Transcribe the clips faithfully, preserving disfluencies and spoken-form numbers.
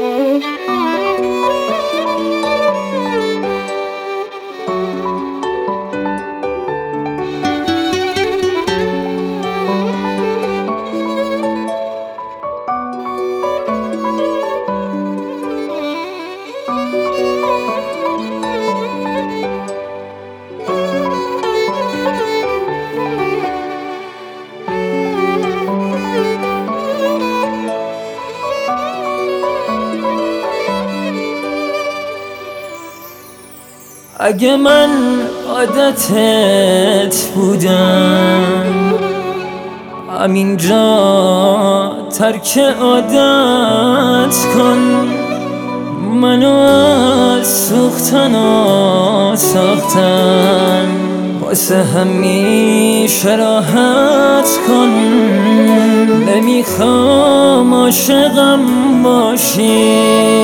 اگه من عادتت بودم همینجا ترک عادت کن، منو از سوختن و ساختن واسه همیشه راحت کن. نمیخوام عاشقم باشی،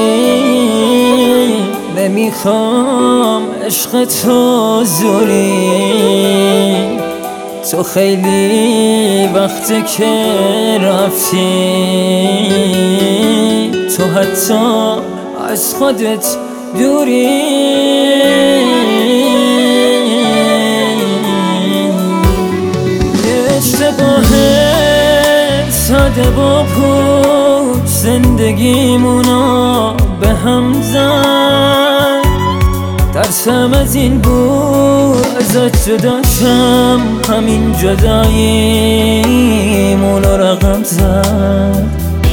نمیخوام عشق تو زوری، تو خیلی وقته که رفتی، تو حتی از خودت دوری. اشتباه ساده با پوچ زندگیمونو به هم زد، ترسم از این بود ازت جدا شم، همین جداییمونو رقم زد.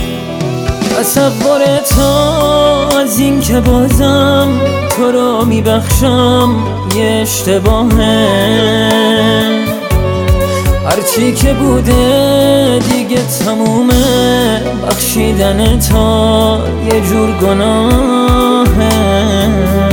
تصور تو از این که بازم تو رو میبخشم یه اشتباهه، هرچی که بوده دیگه تمومه، بخشیدن تو یه جور گناهه.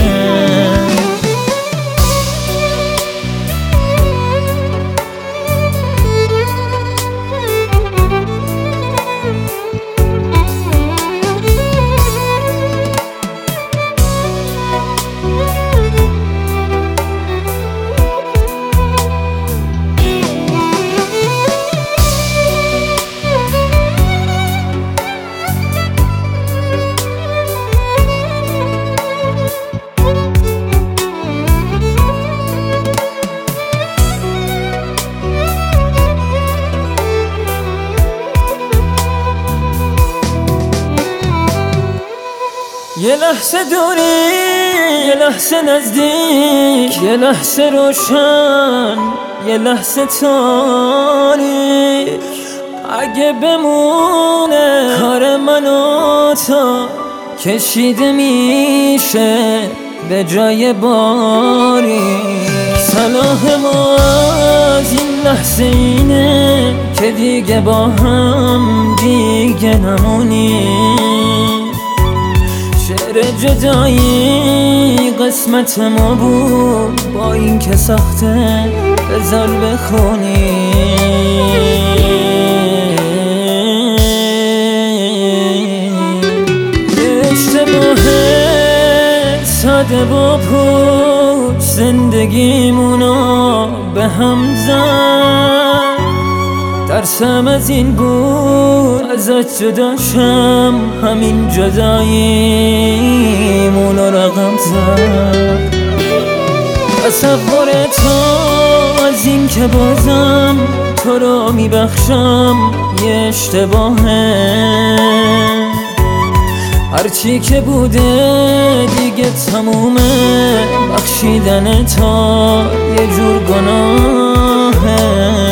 یه لحظه دوری، یه لحظه نزدیک، یه لحظه روشن، یه لحظه تاریک. اگه بمونه کار من و تو کشیده میشه به جای باری. صلاح ما از این لحظه اینه که دیگه با هم دیگه نمونیم. شعر جدایی قسمت ما بود، با این که سخته بذار بخونی. اشتباه ساده با پوچ زندگیمونو به هم زد، ترسم از این بود ازت جدا شم، همین جداییمونو رقم زد. تصور تو از این که بازم تو رو میبخشم یه اشتباهه، هرچی که بوده دیگه تمومه، بخشیدن تو یه جور گناهه.